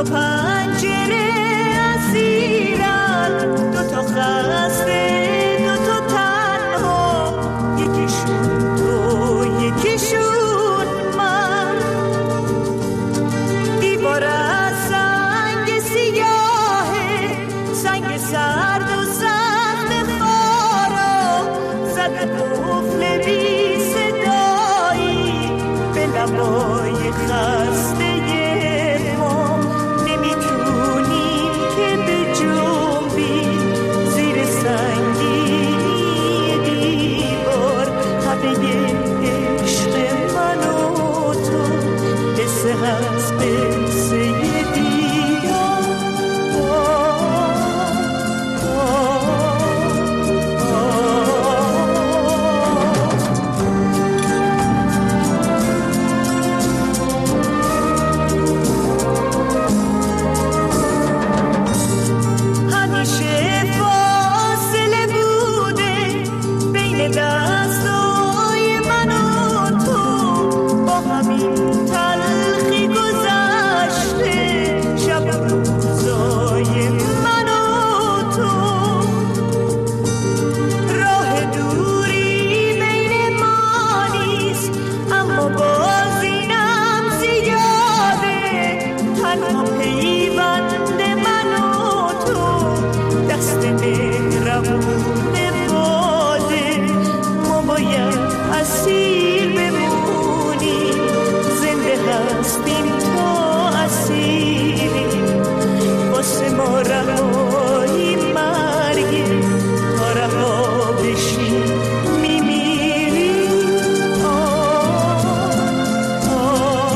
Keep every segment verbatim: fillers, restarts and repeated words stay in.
تا پنجره اسیرن، دو تا خسته دو تا تنها، یکیشون تو یکیشون من. دیوار از سنگ سیاهه، سنگ سرد و سخت خارا، زده قفل بی صدایی به لبای خسته ما. نمیتونیم که به جنبی زیر سنگی دیوار، همه عشق من و تو قصه هست قصه دیوار. همیشه فاصله بوده بین دستای من و تو، با همین تلخی گذشته شب و روزای من و تو. راه دوری بین ما نیست، اما باز اینم زیاده، تنها پیوند من و تو دست مهربون باده. ما باید اسیر بمونیم، زنده هستیم تا اسیریم، واسه ما رهایی مرگه، تا رها بشیم میمیریم. آه آه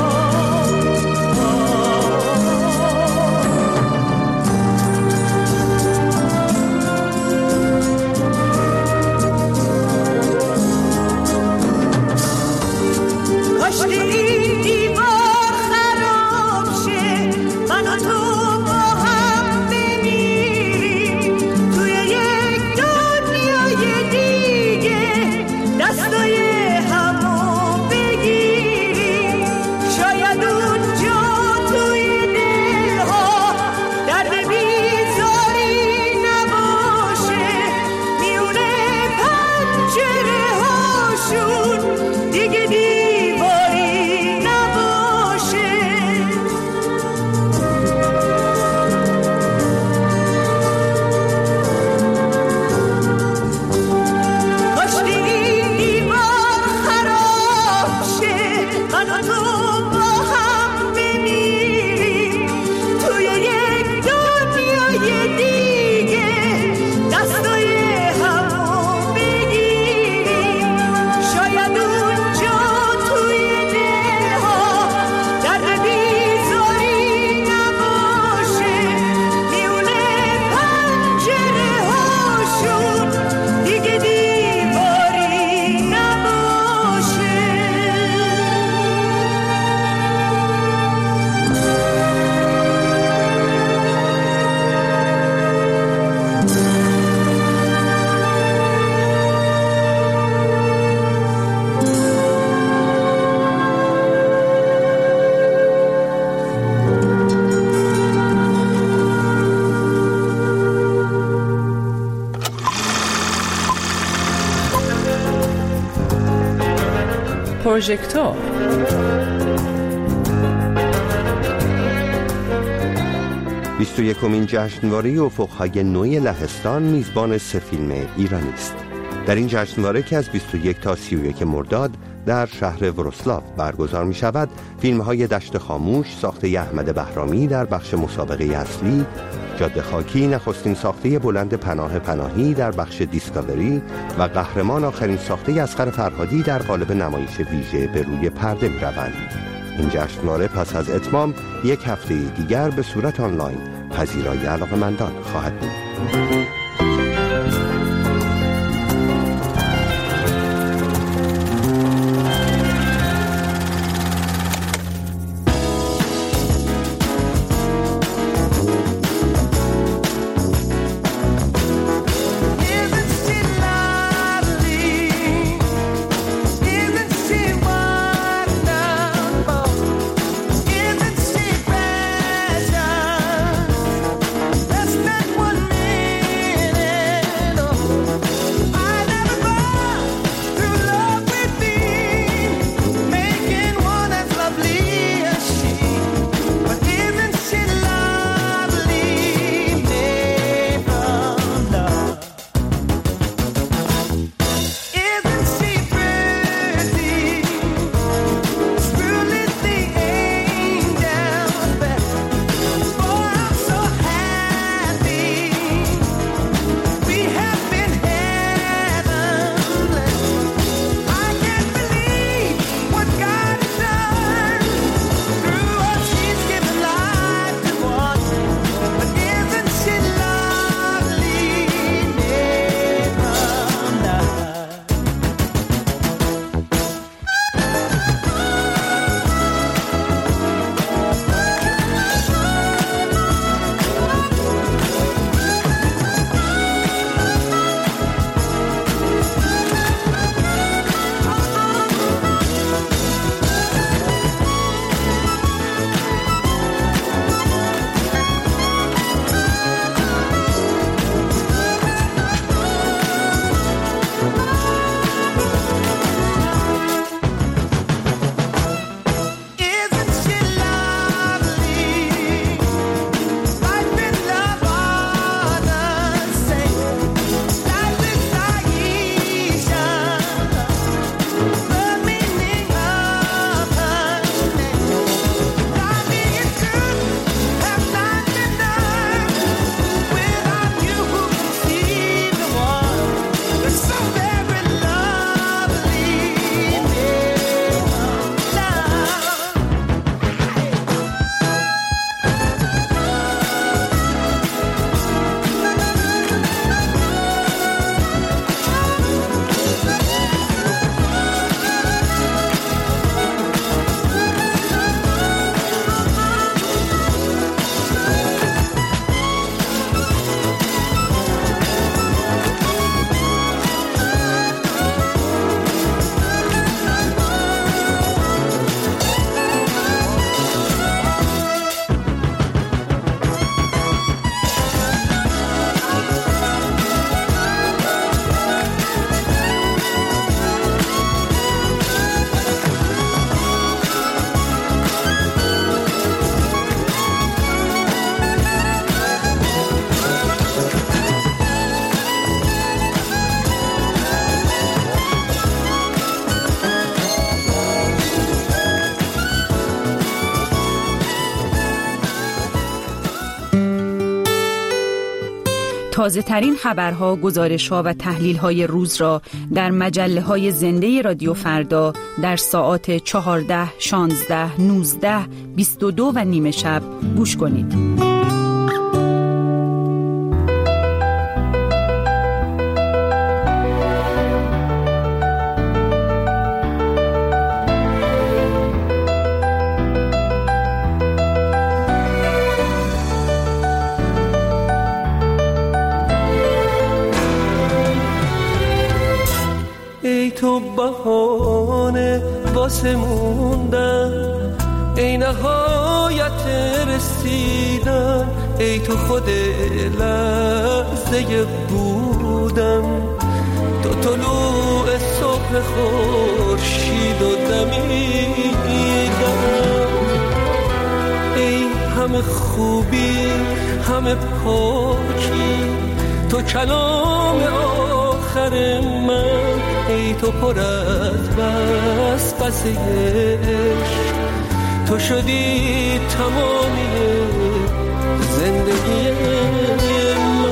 کاش این دیوار خراب شه، من و تو با هم بمیریم توی یک دنیای دیگه، دستای همو بگیریم. شاید اونجا توی دلها درد بیزاری نباشه، میونه پنجره هاشون دیگه دیواری نباشه. کاش این دیوار خراب شه، من و تو با هم بمیریم توی یک دنیای دیگه، دستای همو بگیریم. شاید اونجا توی دلها درد بیزاری نباشه، میونه پنجره هاشون دیگه دیواری نباشه. پروژکتور بیست و یکمین جشنواره افق‌های نوی لهستان میزبان سه فیلم ایرانی است. در این جشنواره که از بیست و یک تا سی و یک مرداد در شهر ورسلاو برگزار می شود، فیلم های دشت خاموش ساخته احمد بهرامی در بخش مسابقه اصلی، جاده خاکی نخستین ساخته بلند پناه پناهی در بخش دیسکاوری و قهرمان آخرین ساخته اصغر فرهادی در قالب نمایش ویژه به روی پرده می روند. این جشنواره پس از اتمام یک هفته دیگر به صورت آنلاین پذیرای علاقه‌مندان خواهد بود. Isn't she precious? تازه ترین خبرها، گزارشها و تحلیل‌های روز را در مجله‌های زنده رادیو فردا در ساعات چهارده، شانزده، نوزده، بیست و دو و نیم شب گوش کنید. تو بهانه واسه موندن، ای نهایت رسیدن، ای تو خود لحظه بودن، تو طلوع صبح خورشید و دمیدن، ای همه خوبی همه پاکی، تو کلام آخر من، ای تو پر از بس بس عشق، تو شدی تمامی زندگی من.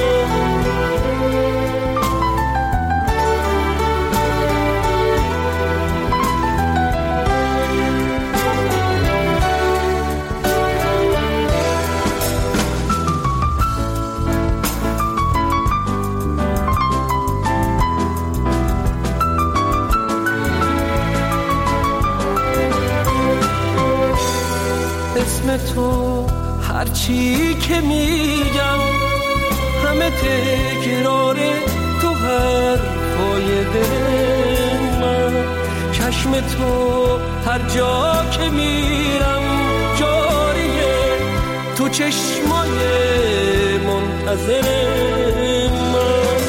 اسم تو هرچی که میگم همه تکرار تو حرفای دل من، چشم تو هر جا که میرم جاریه، تو چشمای منتظر من،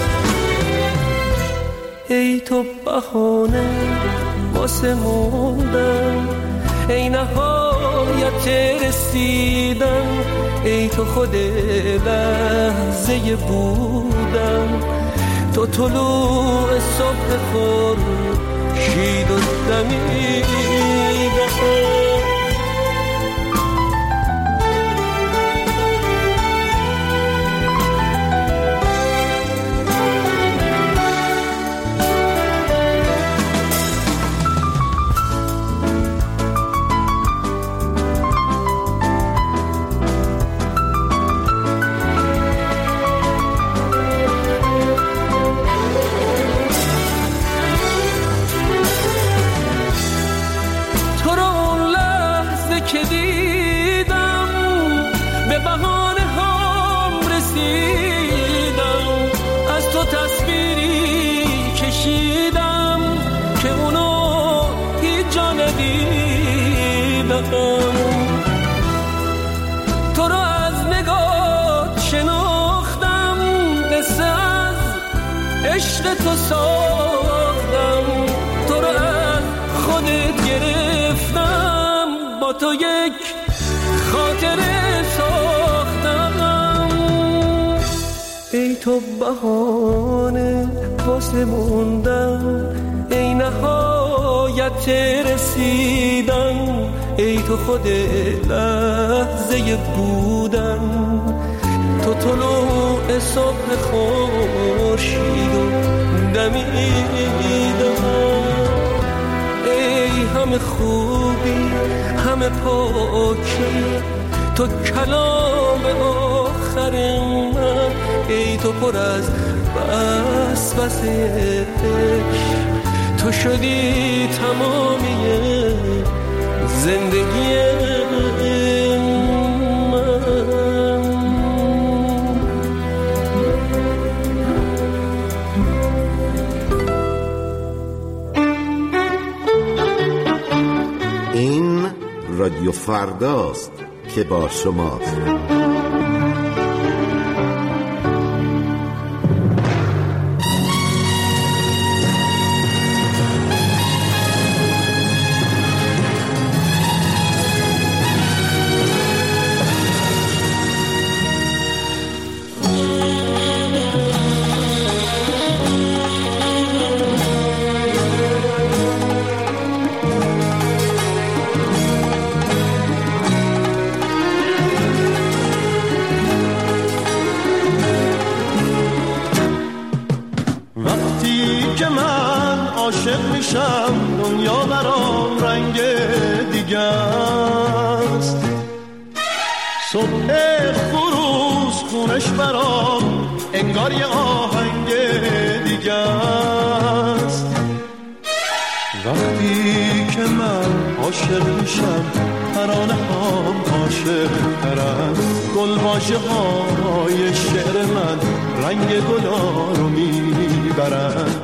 ای تو بهانه واسه موندن، ای نهایت رسیدن، ای تو خود لحظه بودن، تو طلوع صبح خورشید و دمیدن. که دیدم به بهانه هم رسیدم، از تو تصویری کشیدم که اونو هیچ جا ندیدم، تو رو از نگاه شناختم، قصه از عشق تو ساختم، تو رو از خودت گرفتم، با تو یک خاطره ساختم، ای تو بهانه واسه موندن، ای نهایت رسیدن، ای تو خود لحظه بودن، تو طلوع صبح خورشید و دمیدن، ای همه خوبی همه پاکی، تو کلام آخر من، ای تو پر از بس بس عشق، تو شدی تمامی زندگی من. این رادیو فرداست که با شماست. صبح خروس خونش برام انگار یه آهنگ دیگه است. وقتی که من عاشق میشم ترانه هم عاشق ترم، گلواژه های شعر من رنگ گلا رو میبرن.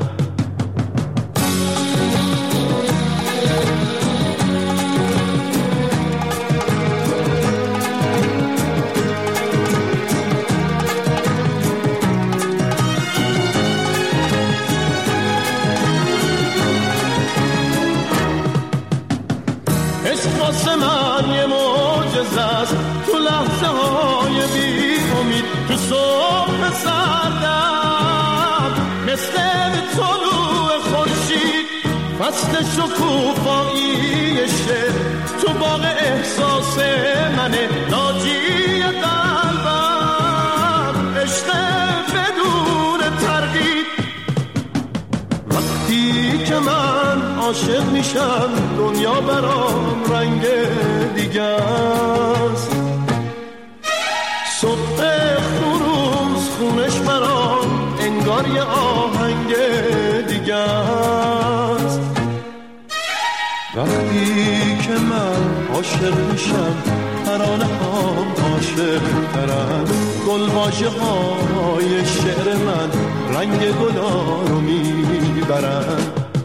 واسه من یه معجزه است، تو لحظه های بی امید، تو صبح سردم مثل طلوع خورشید، فصل شکوفایی شعر تو باغ احساس منه، ناجی قلبم عشق بدون تردید. وقتی که من عاشق میشم دنیا برام رنگ دیگه است. صبح خروس خونش برام انگار یه آهنگ دیگه است. وقتی که من عاشق میشم ترانه هم عاشق ترم، گلواژه های شعر من رنگ گلا رو میبرن.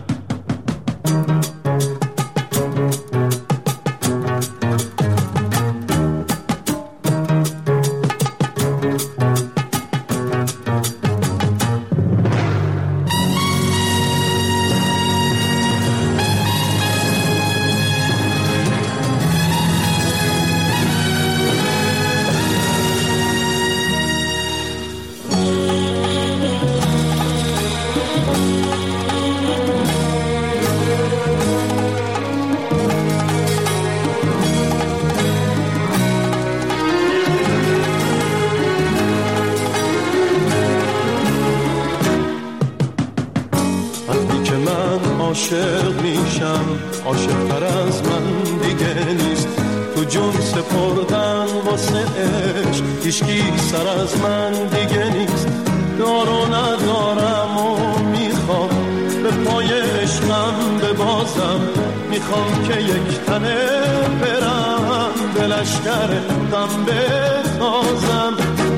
عاشق میشم عاشق‌تر از من دیگه نیست، تو جون سپردن واسه عشق هیچکی سر از من دیگه نیست. دار و ندارم و میخوام به پای عشقم ببازم، میخوام که یک تنه برم به لشکر غم بتازم.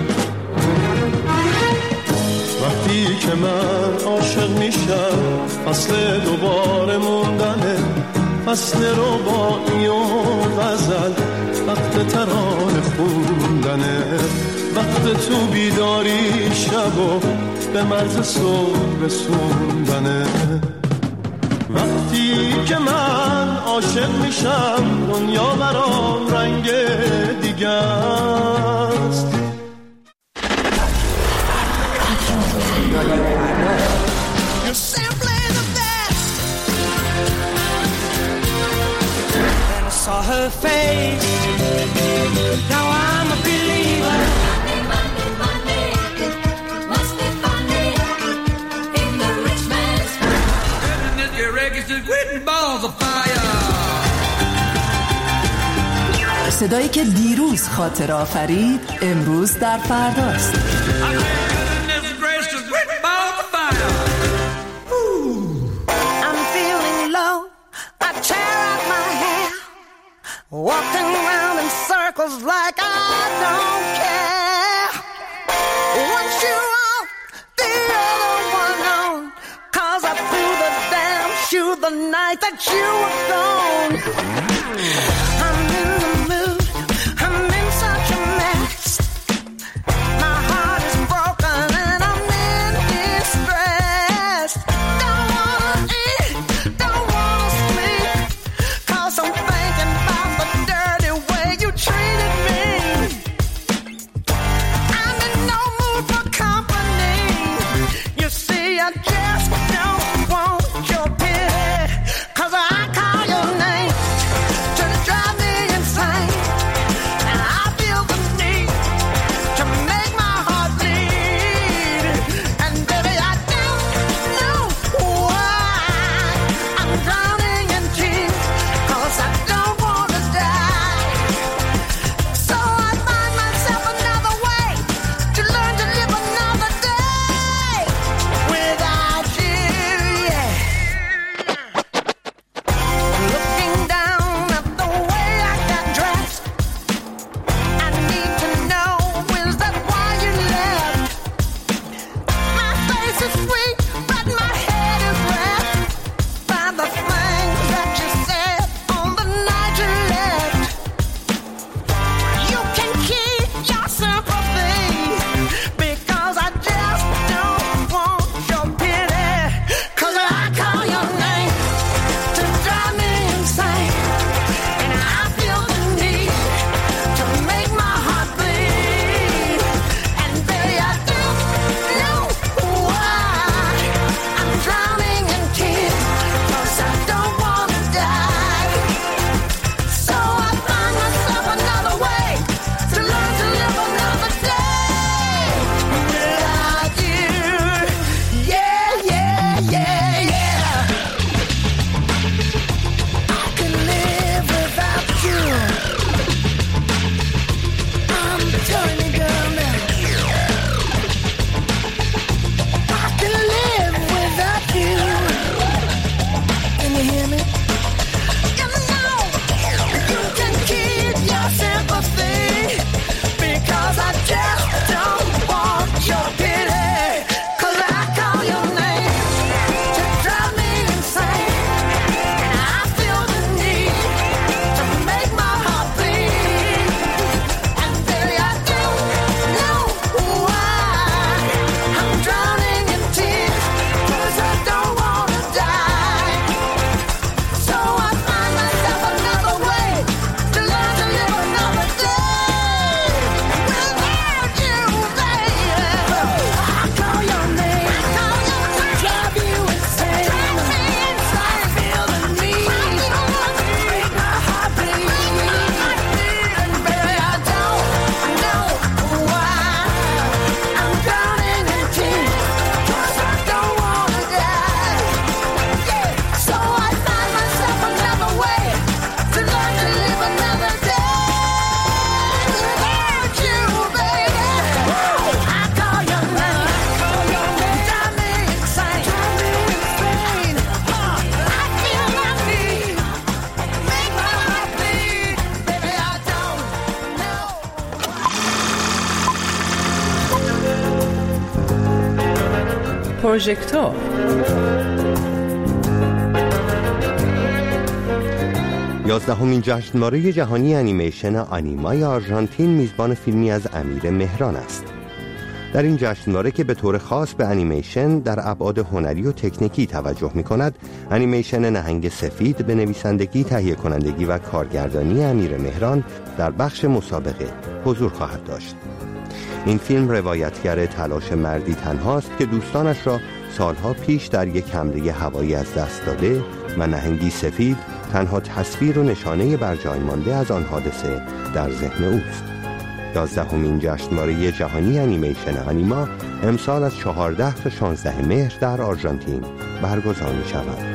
وقتی که من عاشق میشم فصل دوباره موندنه، فصل رباعی و غزل، وقت ترانه خوندنه، وقت تو بیداری شب و به مرز صبح رسوندنه. وقتی که من عاشق میشم دنیا برام رنگ دیگه است. You're simply the best. Then I saw her face. Now I'm a believer. Monday, Monday, Monday. Must be funny in the rich man's house. Goodness, your registered quitting balls of fire. صدایی که دیروز خاطر آفرید امروز در فرداست. Walking around in circles like I don't care. Once you're off, the other one on. 'Cause I threw the damn shoe the night that you were gone. I'm in the mood, I'm in such a mess. My heart is broken and I'm in distress. Don't wanna eat, don't wanna sleep, 'cause I'm thinking about the dirty way you treated me. I'm in no mood for company. You see, I just don't want your pity, 'cause I call your name to drive me پروژکتور. یازدهمین جشنواره جهانی انیمیشن آنیمای آرژانتین میزبان فیلمی از امیر مهران است. در این جشنواره که به طور خاص به انیمیشن در ابعاد هنری و تکنیکی توجه می کند، انیمیشن نهنگ سفید به نویسندگی، تهیه کنندگی و کارگردانی امیر مهران در بخش مسابقه حضور خواهد داشت. این فیلم روایتگر تلاش مردی تنهاست که دوستانش را سالها پیش در یک حمله هوایی از دست داده و نهنگی سفید تنها تصویر و نشانه بر جای مانده از آن حادثه در ذهن اوست. یازدهمین جشنواره جهانی انیمیشن آنیما امسال از چهارده تا شانزده مهر در آرژانتین برگزار می شود.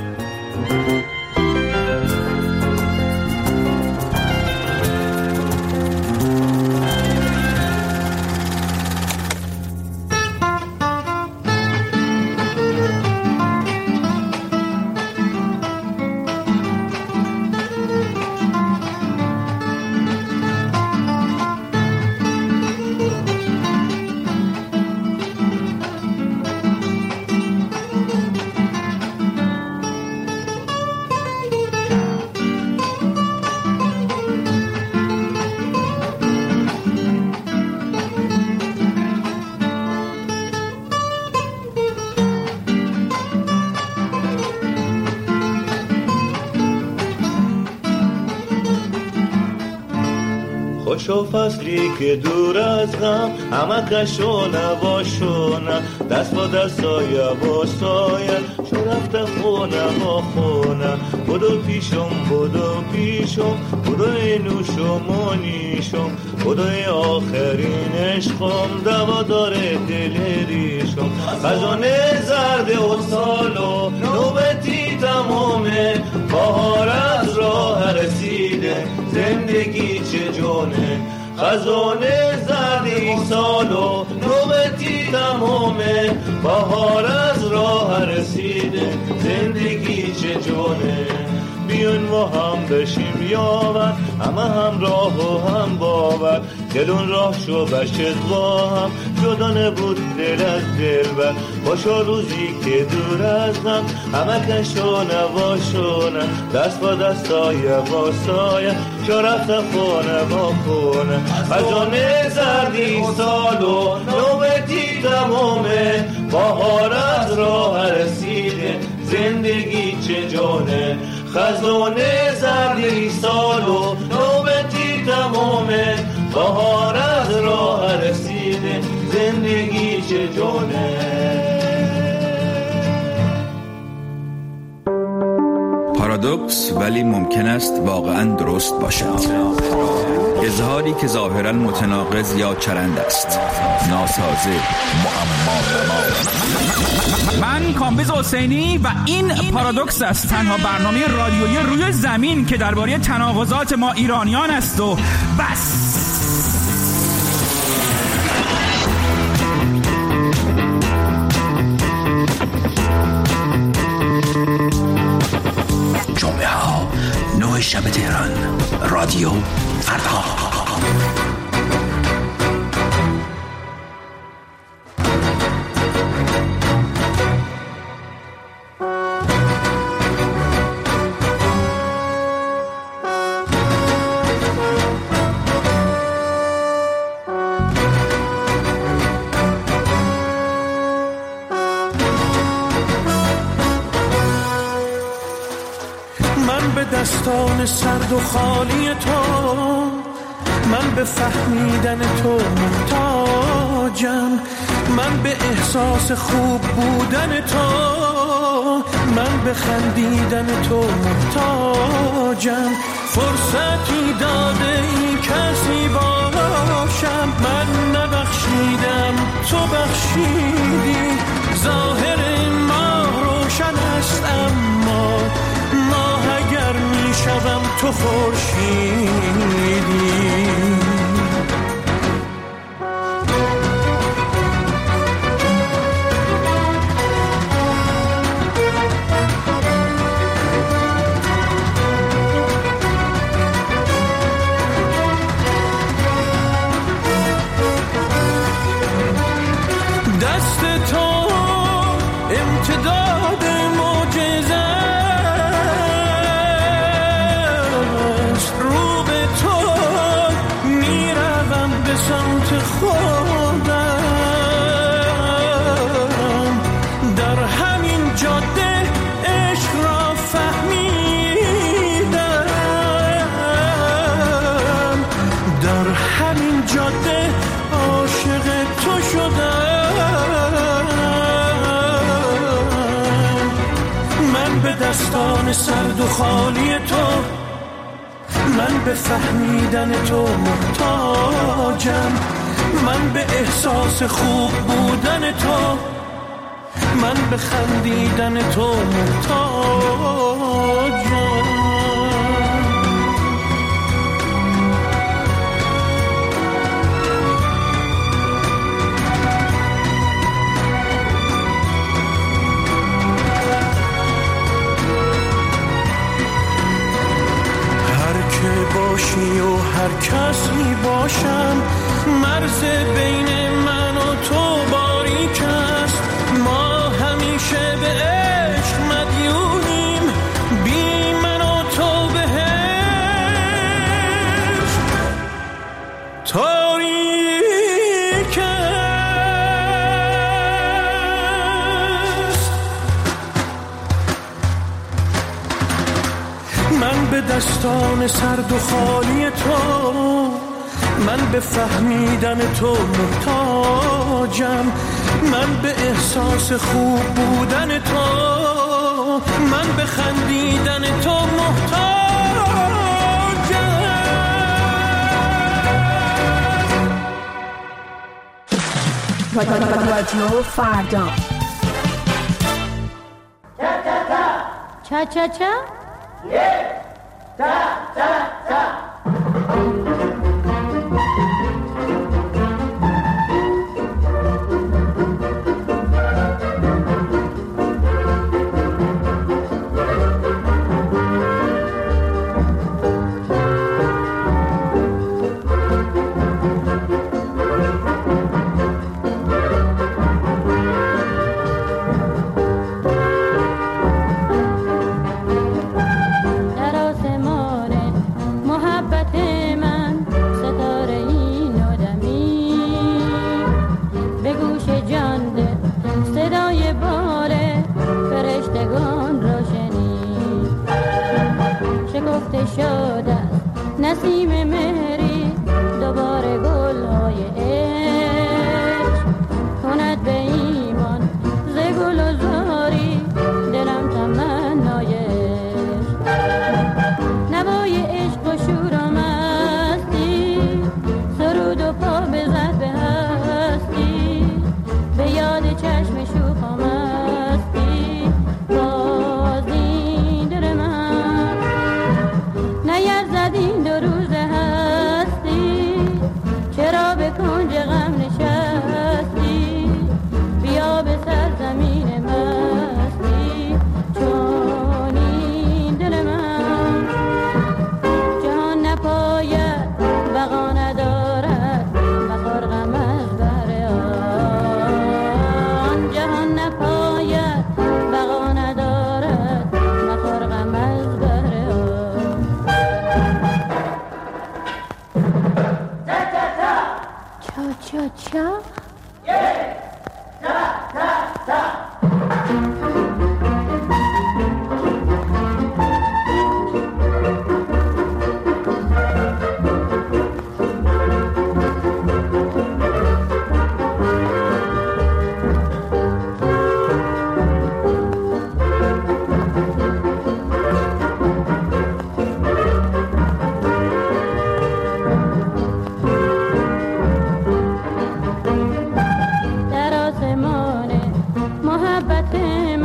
خوشو فصلی که دور از غم همه کشو نباشونه، دست با دستای با سایه شو رفته خونه با خونه. بودو پیشم بودو پیشم بودو نوشم و نیشم، بودوی آخرین عشقم دوا داره دل ریشم. خزانه زرد و سالو نوبتی تمامه، بهار از راه رسیده زندگی چه جونه. خزانه زردی سالو نوبتی تمامه، بهار از راه رسیده زندگی چه جونه. بیان و هم بشیم یاور، همه هم راه و هم باور، دلون راه شو بشت با هم جدا نبود دل از دل بر. باشا روزی که دور از هم همه کشو نباشونه، دست با دستای با سایه شو رفته خونه با خونه. خزانه زردی سالو نوبتی تمامه، بهار از راه رسیده زندگی چه جونه. خزانه زردی سالو نوبتی تمامه، بهار از راه رسیده زندگی چه جونه. پارادوکس ولی ممکن است واقعا درست باشد. اظهاری که ظاهرا متناقض یا چرند است، ناسازه، معما. من کامبیز حسینی و این پارادوکس است، تنها برنامه رادیویی روی زمین که درباره تناقضات ما ایرانیان است و بس. جمعه ها نه شب تهران، رادیو فردا. دستان سرد و خالی تو، من به فهمیدن تو محتاجم، من به احساس خوب بودن تو، من به خندیدن تو محتاجم. فرصتی داده ای کسی باشم، من نبخشیدم تو بخشیدی. ظاهر ما روشن است اما ماه اگر می شدم تو خورشیدی. دست تو دستان سرد و خالی تو، من به فهمیدن تو محتاجم، من به احساس خوب بودن تو، من به خندیدن تو محتاجم. باشی و هر کسی باشم، مرز بین من و تو باریک است، ما همیشه به عشق مدیونیم، بی من و تو بهشت تاریک است. من به دستان سرد و خالی تو، من به فهمیدن تو محتاجم، من به احساس خوب بودن تو، من به خندیدن تو محتاجم. رادیو فردا. چا چا چا تا تا تا. شده نسیم مهری دوباره گل‌های عشق کند به ایمان ز گل و زاری دلم تمنای عشق نوای عشق و شور و مستی سرود و پا بزد به هستی به یاد چشم شوخ و مستی باز این دل من نیرزد این دو روز هستی چرا به کنج غم نشستی بیا به سرزمین مستی چون این دل من جهان نپاید بقا ندارد مخور غم از بهر آن جهان نپاید بقا ندارد مخور غم از بهر آن چا چا چا تا تا تا. در آسمان محبت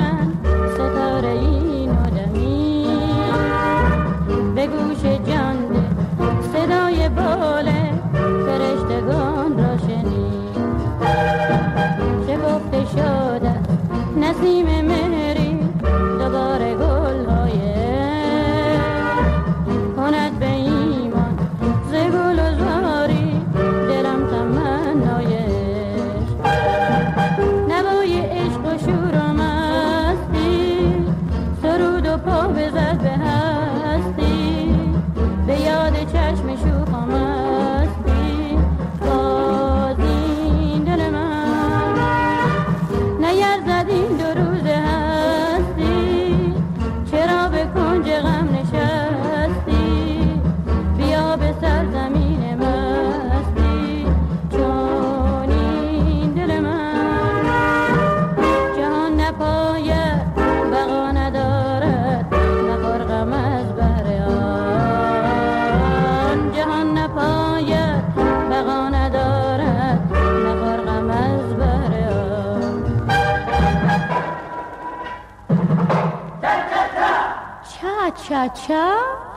چا چا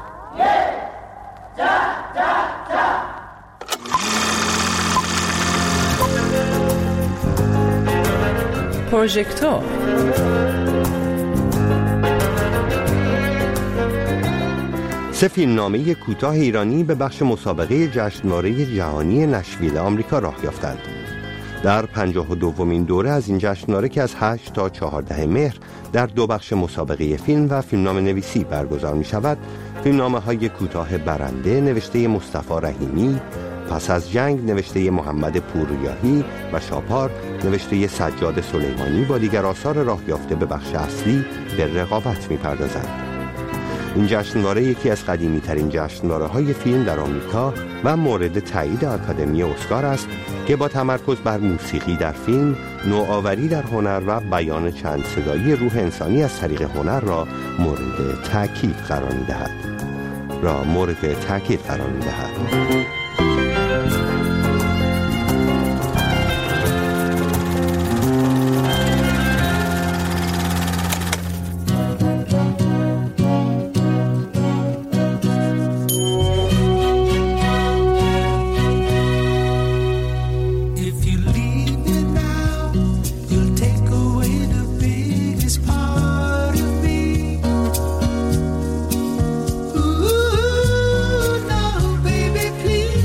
پروژکتور سه فیلمنامه کوتاه ایرانی به بخش مسابقه جشنواره جهانی نشویل آمریکا راه یافتند. در پنجاه و دومین دوره از این جشنواره که از هشت تا چهارده مهر در دو بخش مسابقه فیلم و فیلمنامه نویسی برگزار می شود، فیلمنامه های کوتاه برنده نوشته مصطفی رحیمی، پس از جنگ نوشته محمد پورریاهی و شاپار نوشته سجاد سلیمانی با دیگر آثار راه یافته به بخش اصلی به رقابت می پردازند. این جشنواره یکی از قدیمی ترین جشنواره های فیلم در آمریکا و مورد تایید آکادمی اسکار است که با تمرکز بر موسیقی در فیلم، نوآوری در هنر و بیان چند صدایی روح انسانی از طریق هنر را مورد تاکید قرار می‌دهد. را مورد تاکید قرار می‌دهد. Ooh, no, baby, please.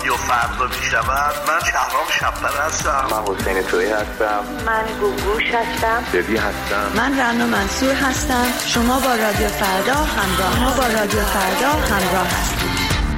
رادیو فردا می شود. من شهرام شبتر هستم. من حسین تویی هستم. من گوگوش هستم. دبی هستم. من رنا منصور هستم. شما با رادیو فردا همراه ما با رادیو فردا همراه هستید.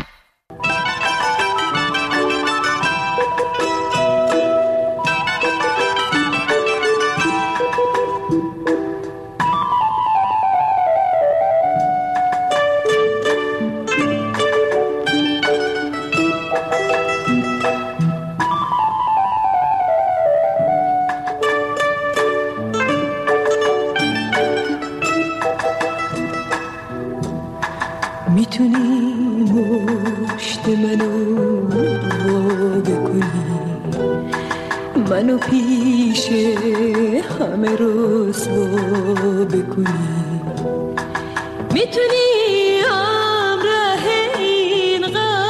میتونی مشت منو بکنی، منو پیش همه رسوا بکنی. میتونی همراه این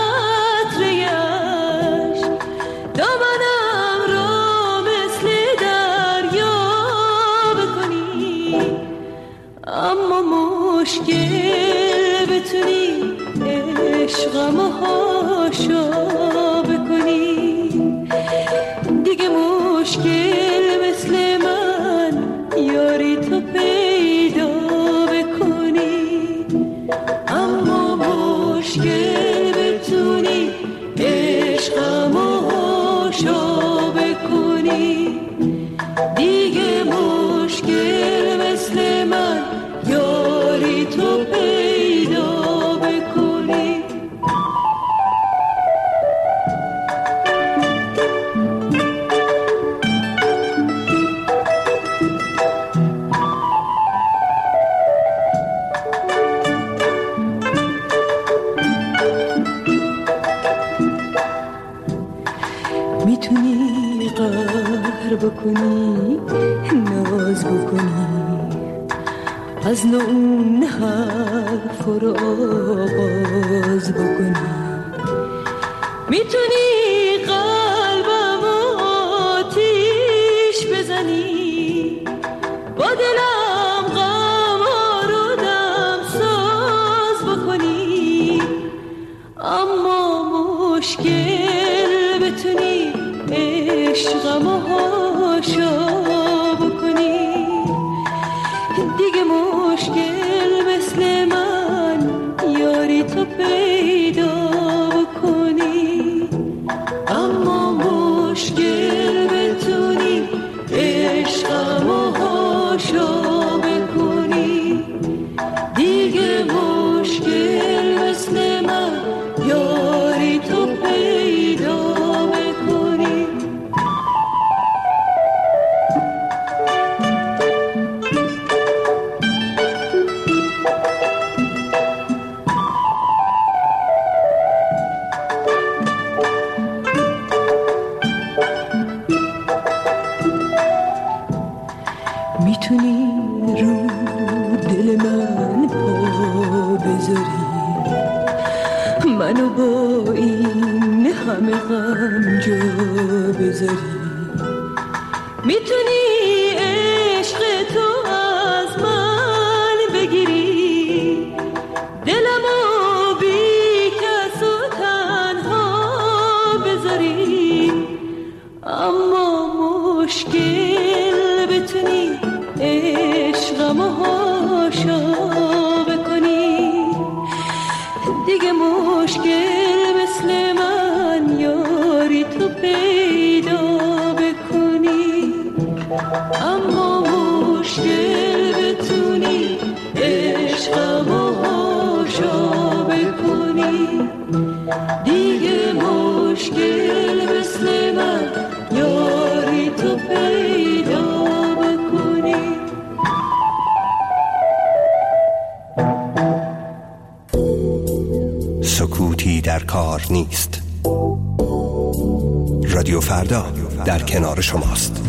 قطره‌اش دامنم را مثل دریا بکنی. اما مشکل بتونی عشقمو هاشا بکنی، دیگه مشکل مثل من یاری تو پیدا بکنی. اما مشکل بتونی عشقمو هاشا بکنی، دیگه مشکل مثل من یاری تو پیدا بکنی. میتونی قهر بکنی، ناز بکنی، از نو اون حرف رو آغاز بکنی. میتونی قلبم آتیش بزنی، با دلم غم رو دم ساز بکنی. اما مشکل بتونی عشقم هاشا بکنی، دیگه مشکل مثل من یاری تو پیدا بکنی. اما مشکل بتونی عشقم هاشا بکنی، دیگه مشکل مثل من یاری تو پیدا بکنی. میتونی رو دل من پا بذاری، منو با این همه غم جا بذاری. میتونی عشق تو از من بگیری، دلمو بی کس و تنها بذاری. اما مشکل بتونی عشقم هاشا بکنی، دیگه مشکل مثل من یاری تو پیدا بکنی. اما مشکل بتونی عشقم هاشا بکنی، دیگه مشکل مثل من یاری تو پیدا بکنی. سکوتی در کار نیست. رادیو فردا در کنار شماست.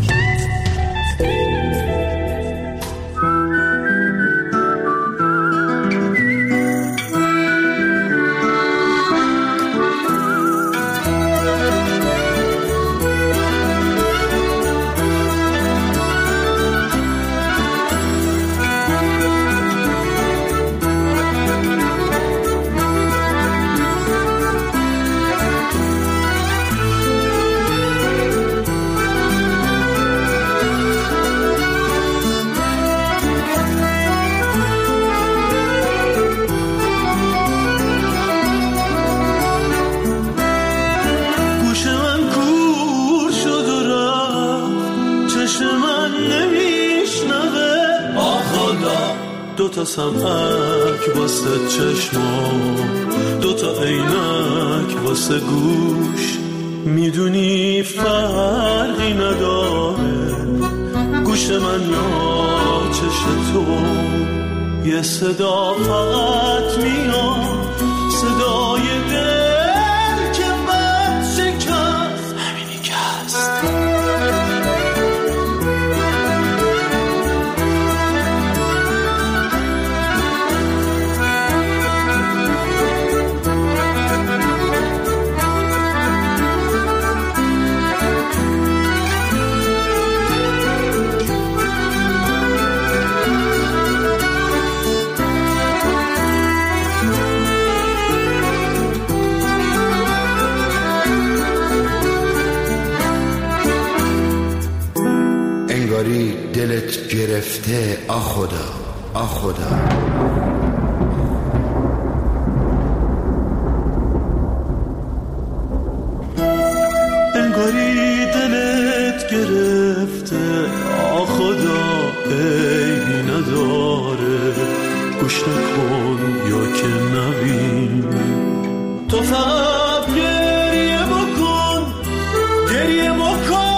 دوتا سمعک واسه چشمام، دوتا عینک واسه گوش. میدونی فرقی نداره گوش من یا چش تو، یه صدا فقط میاد، صدای دل که بد شکست، همینی که هست. دلت گرفته آ خدا آ خدا. انگاری دلت گرفته آ خدا، عیبی نداره گوش نکن یا که نبین. تو فقط گریه بکن، گریه بکن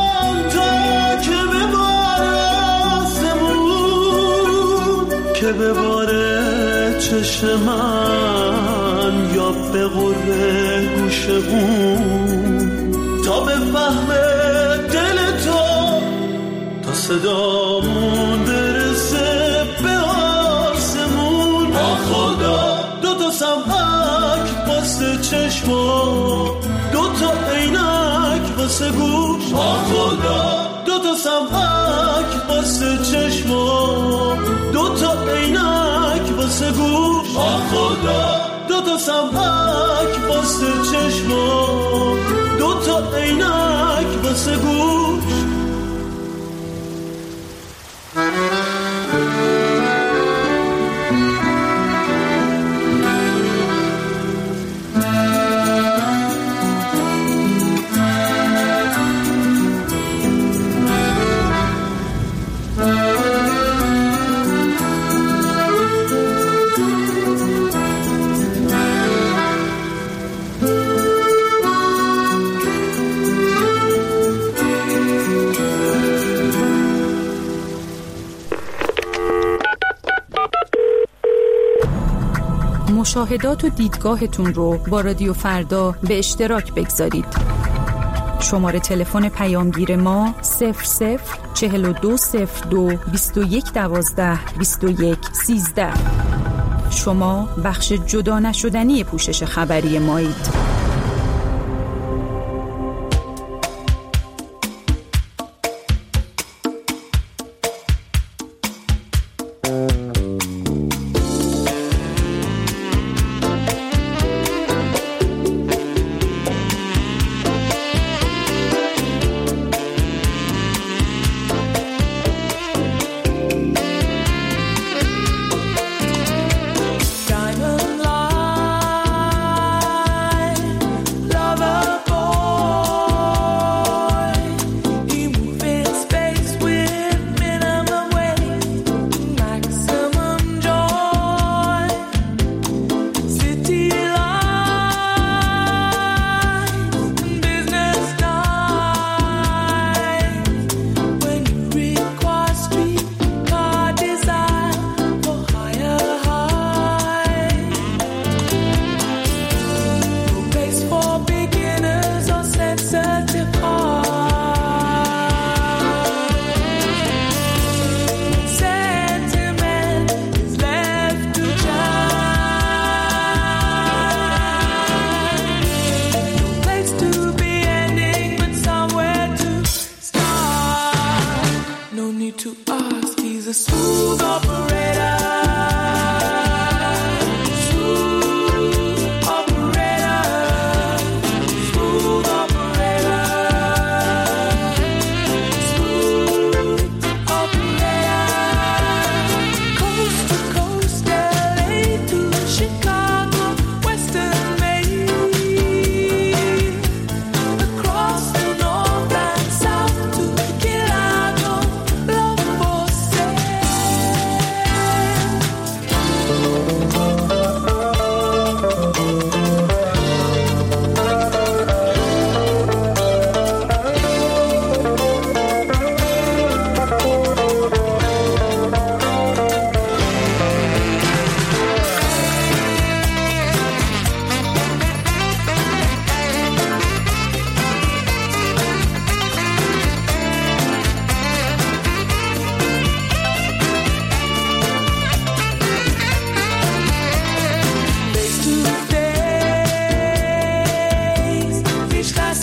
که بباره چشم من یا به غره گوش اون، تا به فهم دل تو، تا صدامون برسه به آسمون. آ خدا دوتا سمعک واسه چشما، دوتا عینک واسه گوش. آ خدا دوتا سمعک واسه چشما، دوتا عینک واسه گوش. آ خدا دوتا سمعک واسه چشما، دوتا عینک واسه گوش. مشاهدات و دیدگاهتون رو با رادیو فردا به اشتراک بگذارید. شماره تلفن پیامگیر ما صفر صفر چهل و دو صفر دو بیست و یک دوازده بیست و یک سیزده. شما بخش جدا نشدنی پوشش خبری مایید. Diamond light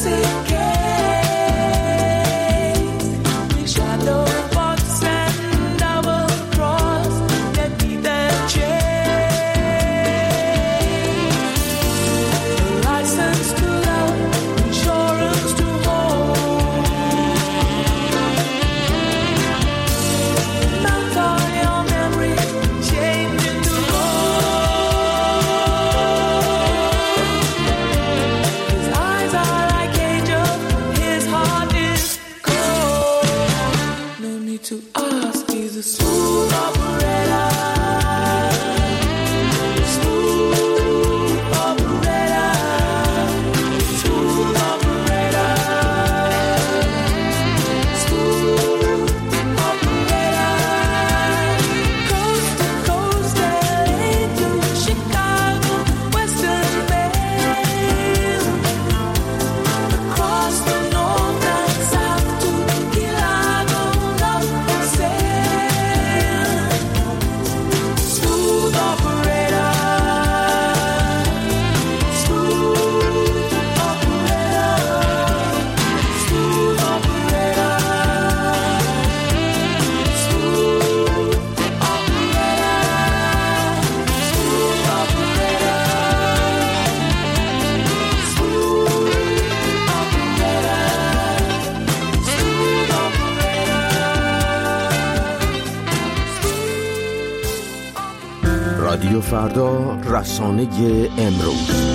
رادیو فردا، رسانه امروز.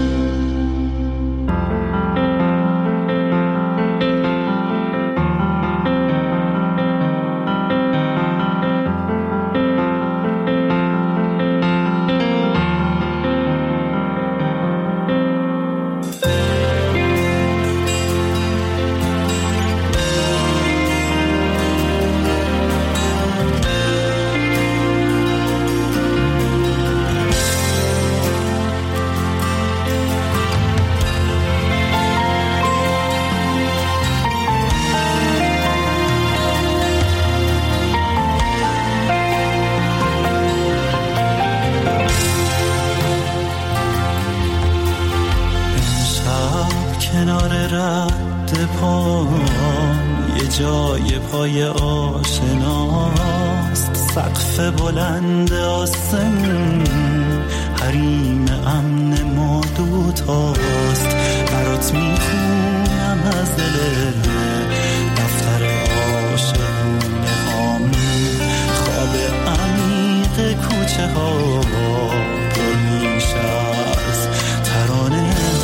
جای پای آشناست، سقف بلند آسمون حریم امن ما دوتاست. برات میخونم از دل دفتر عاشقونه هام، خواب عمیق کوچه ها پر میشه از ترانه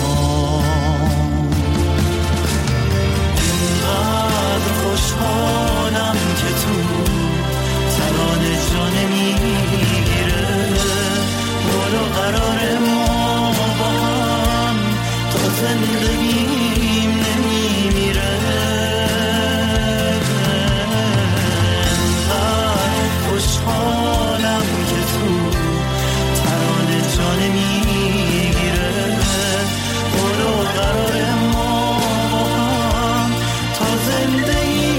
خوشحالم که تو ترانه جان میگیره، برو قرار ما با هم تا زندگیم نمیمیره. انقدر خوشحالم که تو ترانه جان میگیره، برو قرار ما با هم تا زندگی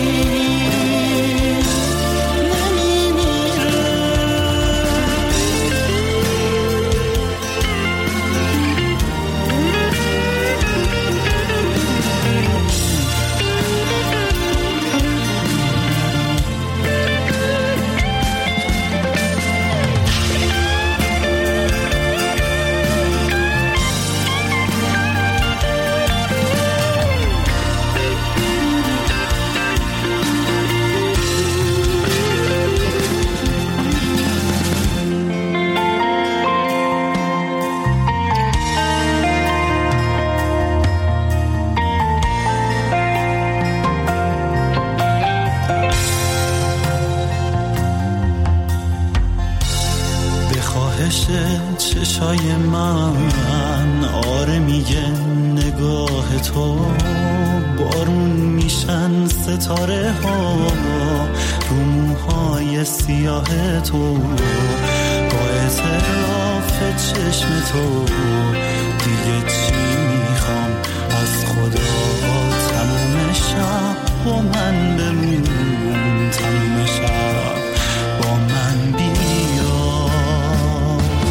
چشای من آره میگه نگاه تو، بارون میشن ستاره ها رو موهای سیاه تو، با اعتراف چشم تو دیگه چی میخوام از خدا. تموم شب با من بمون، تموم شب با من بیا.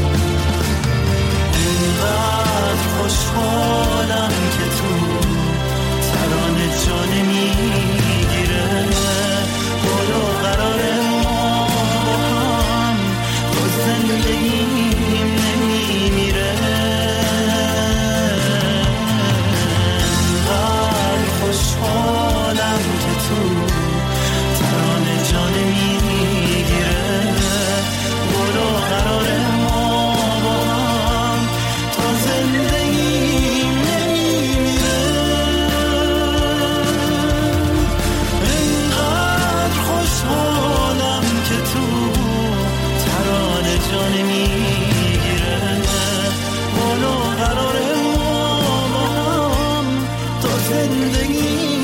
خوشحالم که تو زندگی